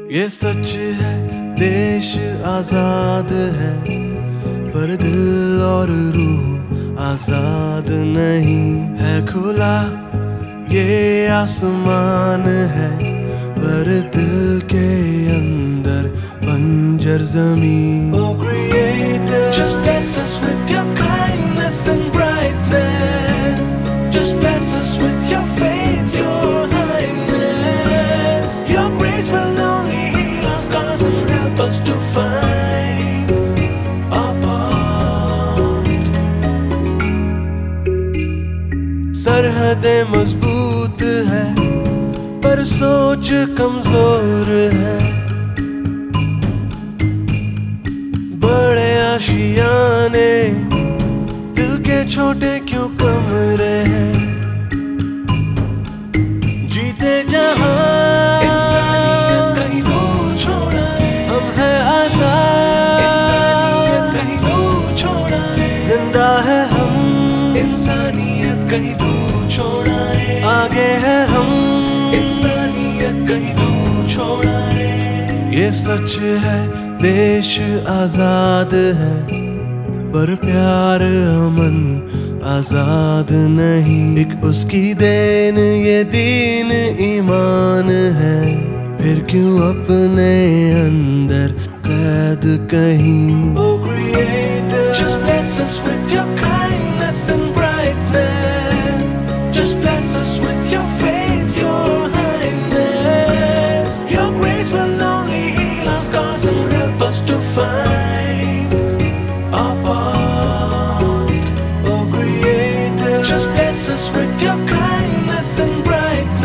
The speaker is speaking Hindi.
ये सच है देश आजाद है, पर दिल और रूह आजाद नहीं है। खुला ये आसमान है, पर दिल के अंदर बंजर जमीन। Oh Creator, just bless us with your kindness and brightness. Just bless us with your faith, your highness. Your grace will only heal our scars and help us to find our path. सरहदें मजबूत है, पर सोच कमजोर है। बड़े आशियाने दिल के छोटे क्यों कमरे हैं। जीते जहां इंसानियत कहीं दूर छोड़ा है, हम हैं आजाद इंसानियत कहीं दूर छोड़ा है। जिंदा है हम इंसानियत कहीं दूर छोड़ा है। आगे है हम इंसानियत कहीं दूर छोड़ा है। ये सच है देश आजाद है, पर प्यार अमन आजाद नहीं। एक उसकी देन ये दीन ईमान है, फिर क्यों अपने अंदर कैद कहीं। Oh Creator, just bless us with your kindness and brightness. Just bless us with your faith, your highness. Your grace will only heal our scars and help us to find our path. Oh Creator, just bless us with your kindness and brightness.